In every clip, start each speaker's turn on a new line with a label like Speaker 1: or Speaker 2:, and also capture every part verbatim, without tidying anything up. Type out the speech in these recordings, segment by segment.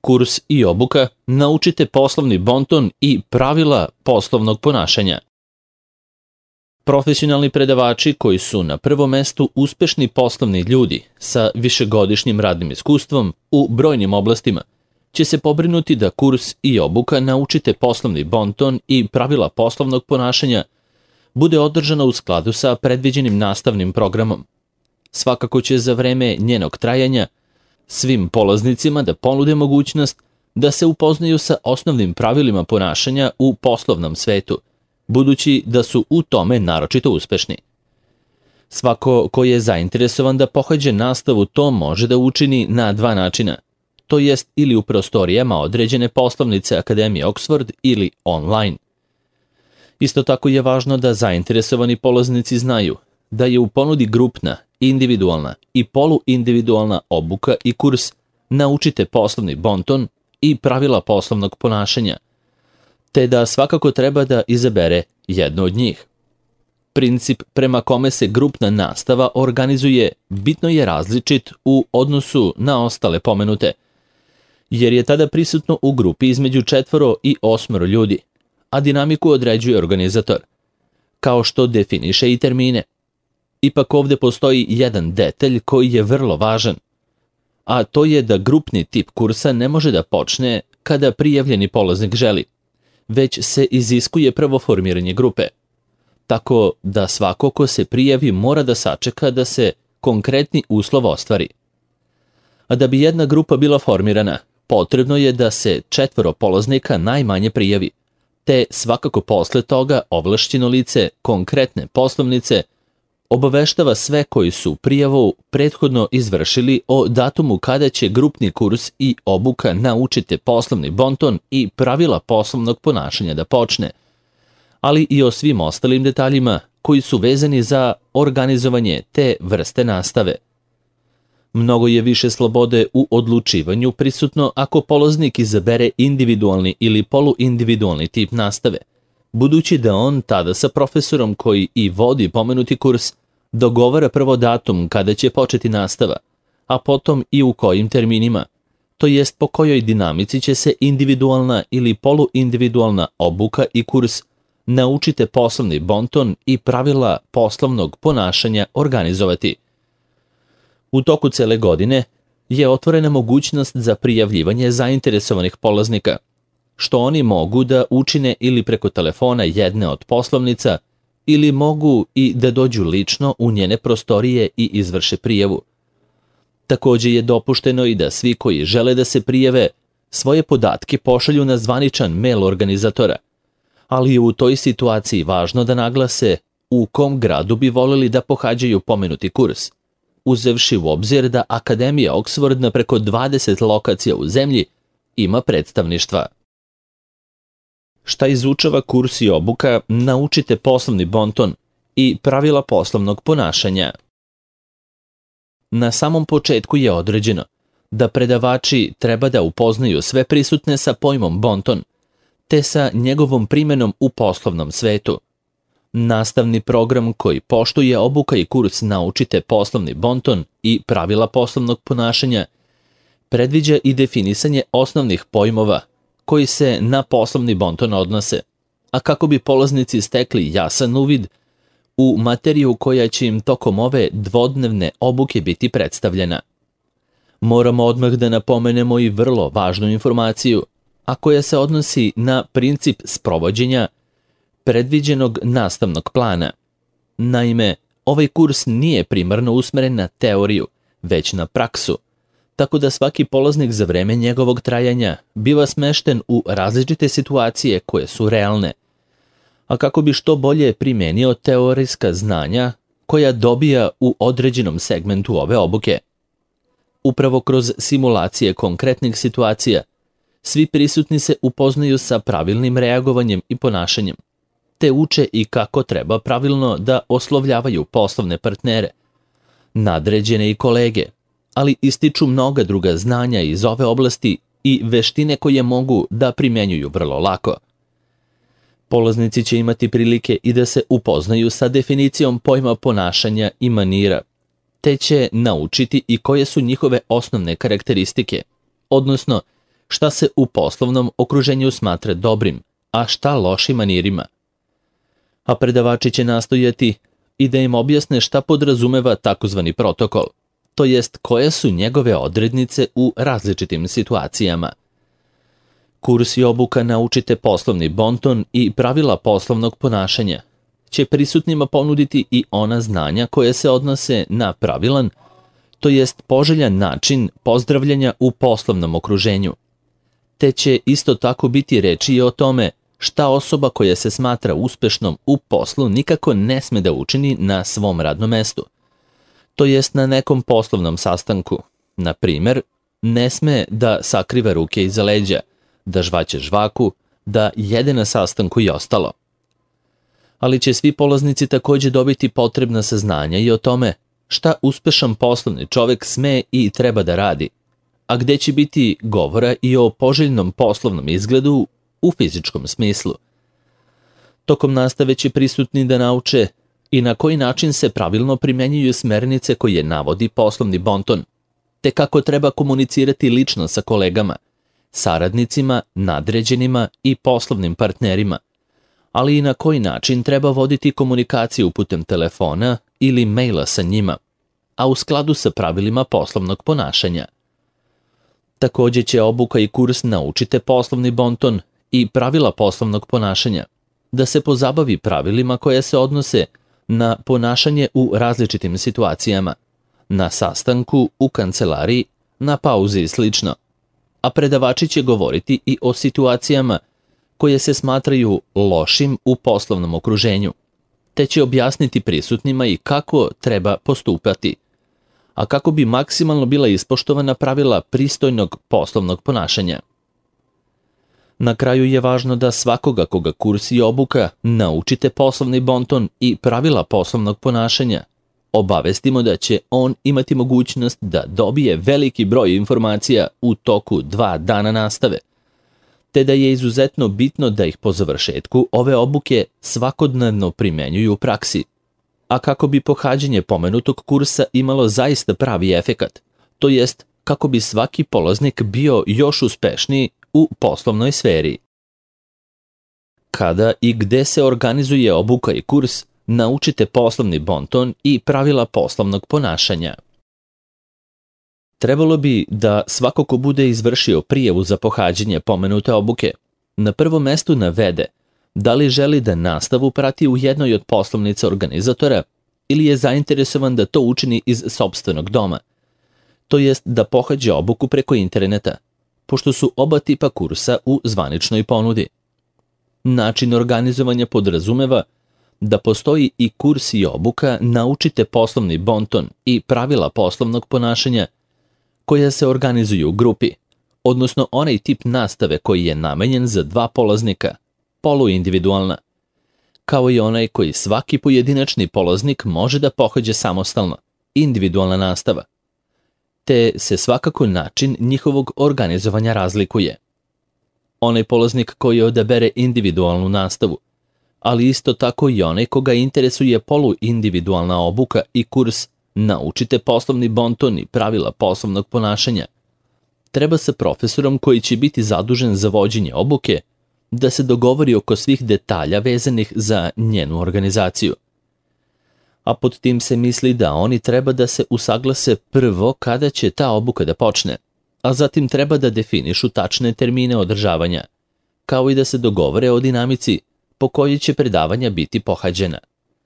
Speaker 1: Kurs i obuka naučite poslovni bonton i pravila poslovnog ponašanja. Profesionalni predavači koji su na prvom mestu uspešni poslovni ljudi sa višegodišnjim radnim iskustvom u brojnim oblastima će se pobrinuti da kurs i obuka naučite poslovni bonton i pravila poslovnog ponašanja bude održana u skladu sa predviđenim nastavnim programom. Svakako će za vreme njenog trajanja svim polaznicima da ponude mogućnost da se upoznaju sa osnovnim pravilima ponašanja u poslovnom svetu, budući da su u tome naročito uspešni. Svako ko je zainteresovan da pohađa nastavu to može da učini na dva načina, to jest ili u prostorijama određene poslovnice Akademije Oxford ili online. Isto tako je važno da zainteresovani polaznici znaju da je u ponudi grupna, individualna i poluindividualna obuka i kurs naučite poslovni bonton i pravila poslovnog ponašanja, te da svakako treba da izabere jedno od njih. Princip prema kome se grupna nastava organizuje bitno je različit u odnosu na ostale pomenute, jer je tada prisutno u grupi između četvoro i osmoro ljudi, a dinamiku određuje organizator, kao što definiše i termine. Ipak ovde postoji jedan detalj koji je vrlo važan, a to je da grupni tip kursa ne može da počne kada prijavljeni polaznik želi, već se iziskuje prvo formiranje grupe, tako da svako ko se prijavi mora da sačeka da se konkretni uslov ostvari. A da bi jedna grupa bila formirana, potrebno je da se četvoro polaznika najmanje prijavi, te svakako posle toga ovlašćeno lice konkretne poslovnice obaveštava sve koji su prijavu prethodno izvršili o datumu kada će grupni kurs i obuka naučite poslovni bonton i pravila poslovnog ponašanja da počne, ali i o svim ostalim detaljima koji su vezani za organizovanje te vrste nastave. Mnogo je više slobode u odlučivanju prisutno ako polaznik izabere individualni ili poluindividualni tip nastave, budući da on tada sa profesorom koji i vodi pomenuti kurs dogovara prvo datum kada će početi nastava, a potom i u kojim terminima, to jest po kojoj dinamici će se individualna ili poluindividualna obuka i kurs naučite poslovni bonton i pravila poslovnog ponašanja organizovati. U toku cele godine je otvorena mogućnost za prijavljivanje zainteresovanih polaznika, što oni mogu da učine ili preko telefona jedne od poslovnica, ili mogu i da dođu lično u njene prostorije i izvrše prijavu. Takođe je dopušteno i da svi koji žele da se prijave svoje podatke pošalju na zvaničan mail organizatora, ali je u toj situaciji važno da naglase u kom gradu bi voleli da pohađaju pomenuti kurs, uzevši u obzir da Akademija Oxford na preko dvadeset lokacija u zemlji ima predstavništva. Šta izučava kurs i obuka naučite poslovni bonton i pravila poslovnog ponašanja? Na samom početku je određeno da predavači treba da upoznaju sve prisutne sa pojmom bonton, te sa njegovom primenom u poslovnom svetu. Nastavni program koji poštuje obuka i kurs naučite poslovni bonton i pravila poslovnog ponašanja predviđa i definisanje osnovnih pojmova koji se na poslovni bonton odnose, a kako bi polaznici stekli jasan uvid u materiju koja će im tokom ove dvodnevne obuke biti predstavljena. Moramo odmah da napomenemo i vrlo važnu informaciju, a koja se odnosi na princip sprovođenja predviđenog nastavnog plana. Naime, ovaj kurs nije primarno usmeren na teoriju, već na praksu, tako da svaki polaznik za vreme njegovog trajanja biva smešten u različite situacije koje su realne, a kako bi što bolje primenio teorijska znanja koja dobija u određenom segmentu ove obuke. Upravo kroz simulacije konkretnih situacija, svi prisutni se upoznaju sa pravilnim reagovanjem i ponašanjem, te uče i kako treba pravilno da oslovljavaju poslovne partnere, nadređene i kolege, ali ističu mnoga druga znanja iz ove oblasti i veštine koje mogu da primenjuju vrlo lako. Polaznici će imati prilike i da se upoznaju sa definicijom pojma ponašanja i manira, te će naučiti i koje su njihove osnovne karakteristike, odnosno šta se u poslovnom okruženju smatra dobrim, a šta lošim manirima. A predavači će nastojati i da im objasne šta podrazumeva takozvani protokol, to jest koje su njegove odrednice u različitim situacijama. Kurs i obuka Naučite poslovni bonton i pravila poslovnog ponašanja će prisutnima ponuditi i ona znanja koje se odnose na pravilan, to jest poželjan način pozdravljanja u poslovnom okruženju. Te će isto tako biti reči i o tome šta osoba koja se smatra uspešnom u poslu nikako ne sme da učini na svom radnom mestu. To jest na nekom poslovnom sastanku. Na primer, ne sme da sakriva ruke iza leđa, da žvaće žvaku, da jede na sastanku i ostalo. Ali će svi polaznici takođe dobiti potrebna saznanja i o tome šta uspešan poslovni čovek sme i treba da radi, a gde će biti govora i o poželjnom poslovnom izgledu u fizičkom smislu. Tokom nastave će prisutni da nauče i na koji način se pravilno primenjuju smernice koje navodi poslovni bonton, te kako treba komunicirati lično sa kolegama, saradnicima, nadređenima i poslovnim partnerima, ali i na koji način treba voditi komunikaciju putem telefona ili maila sa njima, a u skladu sa pravilima poslovnog ponašanja. Takođe će obuka i kurs Naučite poslovni bonton i pravila poslovnog ponašanja da se pozabavi pravilima koje se odnose na ponašanje u različitim situacijama, na sastanku, u kancelariji, na pauzi i slično, a predavači će govoriti i o situacijama koje se smatraju lošim u poslovnom okruženju, te će objasniti prisutnima i kako treba postupati, a kako bi maksimalno bila ispoštovana pravila pristojnog poslovnog ponašanja. Na kraju je važno da svakoga koga kurs i obuka Naučite poslovni bonton i pravila poslovnog ponašanja obavestimo da će on imati mogućnost da dobije veliki broj informacija u toku dva dana nastave, te da je izuzetno bitno da ih po završetku ove obuke svakodnevno primenjuju u praksi. A kako bi pohađanje pomenutog kursa imalo zaista pravi efekat, to jest kako bi svaki polaznik bio još uspešniji u poslovnoj sferi. Kada i gde se organizuje obuka i kurs Naučite poslovni bonton i pravila poslovnog ponašanja? Trebalo bi da svako ko bude izvršio prijavu za pohađanje pomenute obuke na prvom mestu navede da li želi da nastavu prati u jednoj od poslovnica organizatora ili je zainteresovan da to učini iz sopstvenog doma, to jest da pohađe obuku preko interneta, pošto su oba tipa kursa u zvaničnoj ponudi. Način organizovanja podrazumeva da postoji i kurs i obuka Naučite poslovni bonton i pravila poslovnog ponašanja koja se organizuju u grupi, odnosno onaj tip nastave koji je namenjen za dva polaznika, poluindividualna, kao i onaj koji svaki pojedinačni polaznik može da pohađe samostalno, individualna nastava, te se svakako način njihovog organizovanja razlikuje. Onaj polaznik koji odabere individualnu nastavu, ali isto tako i onaj koga interesuje poluindividualna obuka i kurs Naučite poslovni bonton i pravila poslovnog ponašanja, treba sa profesorom koji će biti zadužen za vođenje obuke da se dogovori oko svih detalja vezanih za njenu organizaciju. A pod tim se misli da oni treba da se usaglase prvo kada će ta obuka da počne, a zatim treba da definišu tačne termine održavanja, kao i da se dogovore o dinamici po kojoj će predavanja biti pohađena.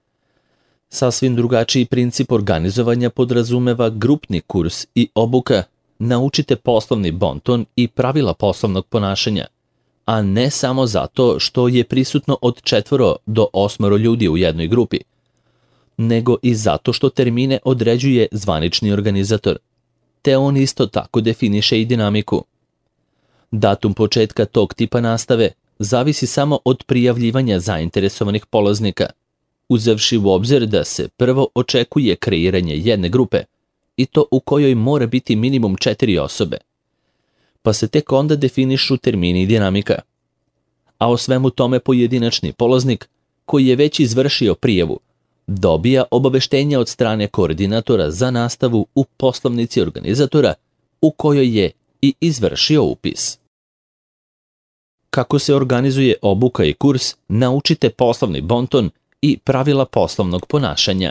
Speaker 1: Sasvim drugačiji princip organizovanja podrazumeva grupni kurs i obuka Naučite poslovni bonton i pravila poslovnog ponašanja, a ne samo zato što je prisutno od četvoro do osmoro ljudi u jednoj grupi, nego i zato što termine određuje zvanični organizator, te on isto tako definiše i dinamiku. Datum početka tog tipa nastave zavisi samo od prijavljivanja zainteresovanih polaznika, uzevši u obzir da se prvo očekuje kreiranje jedne grupe, i to u kojoj mora biti minimum četiri osobe, pa se tek onda definišu termini i dinamika. A o svemu tome pojedinačni polaznik, koji je već izvršio prijavu, dobija obaveštenja od strane koordinatora za nastavu u poslovnici organizatora u kojoj je i izvršio upis. kako se organizuje obuka i kurs, naučite poslovni bonton i pravila poslovnog ponašanja.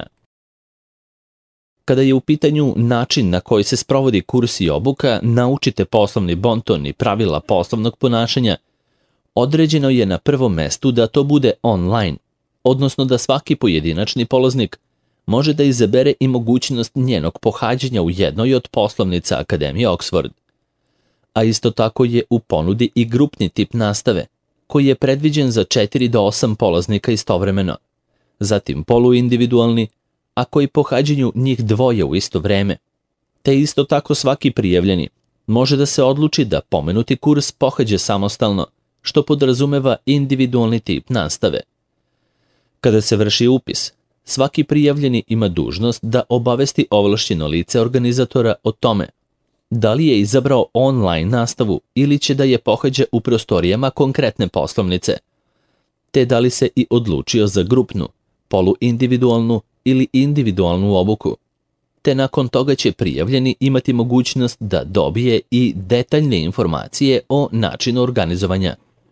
Speaker 1: Kada je u pitanju način na koji se sprovodi kurs i obuka, naučite poslovni bonton i pravila poslovnog ponašanja, određeno je na prvom mestu da to bude online, odnosno da svaki pojedinačni polaznik može da izabere i mogućnost njenog pohađanja u jednoj od poslovnica Akademije Oxford. A isto tako je u ponudi i grupni tip nastave, koji je predviđen za četiri do osam polaznika istovremeno, zatim poluindividualni, a koji pohađanju njih dvoje u isto vreme, te isto tako svaki prijavljeni može da se odluči da pomenuti kurs pohađe samostalno, što podrazumeva individualni tip nastave. Kada se vrši upis, svaki prijavljeni ima dužnost da obavesti ovlašćeno lice organizatora o tome da li je izabrao online nastavu ili će da je pohađa u prostorijama konkretne poslovnice, te da li se i odlučio za grupnu, poluindividualnu ili individualnu obuku, te nakon toga će prijavljeni imati mogućnost da dobije i detaljne informacije o načinu organizovanja.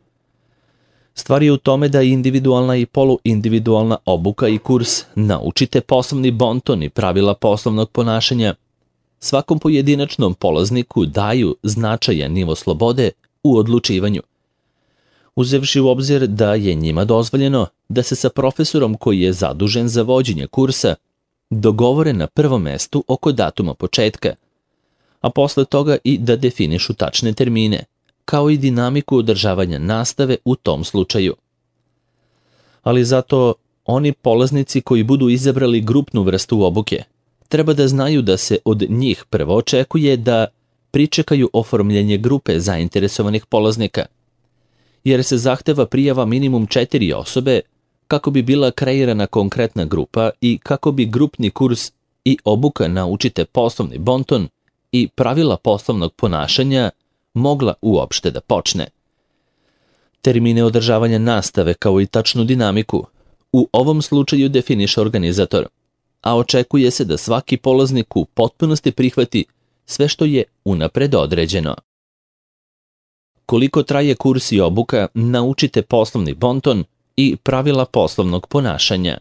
Speaker 1: Stvar je u tome da individualna i poluindividualna obuka i kurs naučite poslovni bonton i pravila poslovnog ponašanja svakom pojedinačnom polazniku daju značajan nivo slobode u odlučivanju, uzevši u obzir da je njima dozvoljeno da se sa profesorom koji je zadužen za vođenje kursa dogovore na prvom mestu oko datuma početka, a posle toga i da definišu tačne termine, kao i dinamiku održavanja nastave u tom slučaju. Ali zato oni polaznici koji budu izabrali grupnu vrstu obuke treba da znaju da se od njih prvo očekuje da pričekaju oformljenje grupe zainteresovanih polaznika, jer se zahteva prijava minimum četiri osobe kako bi bila kreirana konkretna grupa i kako bi grupni kurs i obuka naučite poslovni bonton i pravila poslovnog ponašanja mogla uopšte da počne. Termine održavanja nastave kao i tačnu dinamiku u ovom slučaju definiše organizator, a očekuje se da svaki polaznik u potpunosti prihvati sve što je unapred određeno. Koliko traje kurs i obuka, naučite poslovni bonton i pravila poslovnog ponašanja.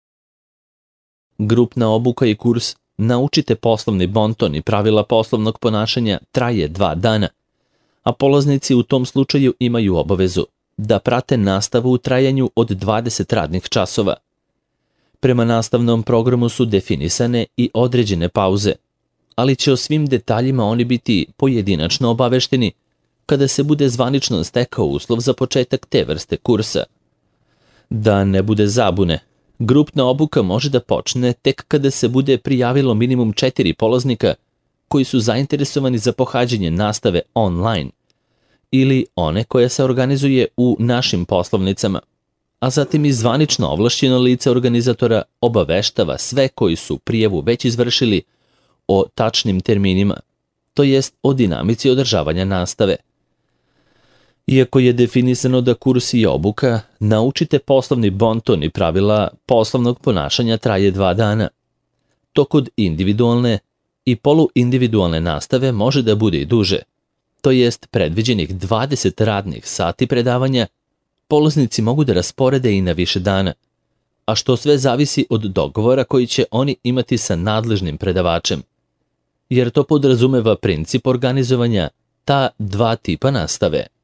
Speaker 1: Grupna obuka i kurs naučite poslovni bonton i pravila poslovnog ponašanja traje dva dana, a polaznici u tom slučaju imaju obavezu da prate nastavu u trajanju od dvadeset radnih časova. Prema nastavnom programu su definisane i određene pauze, ali će o svim detaljima oni biti pojedinačno obavešteni kada se bude zvanično stekao uslov za početak te vrste kursa. Da ne bude zabune, grupna obuka može da počne tek kada se bude prijavilo minimum četiri polaznika koji su zainteresovani za pohađanje nastave online ili one koja se organizuje u našim poslovnicama, a zatim i zvanično ovlašćeno lice organizatora obaveštava sve koji su prijavu već izvršili o tačnim terminima, to jest o dinamici održavanja nastave. Iako je definisano da kurs i obuka naučite poslovni bonton i pravila poslovnog ponašanja traje dva dana, to kod individualne i poluindividualne nastave može da bude i duže, to jest predviđenih dvadeset radnih sati predavanja, polaznici mogu da rasporede i na više dana, a što sve zavisi od dogovora koji će oni imati sa nadležnim predavačem, jer to podrazumeva princip organizovanja ta dva tipa nastave.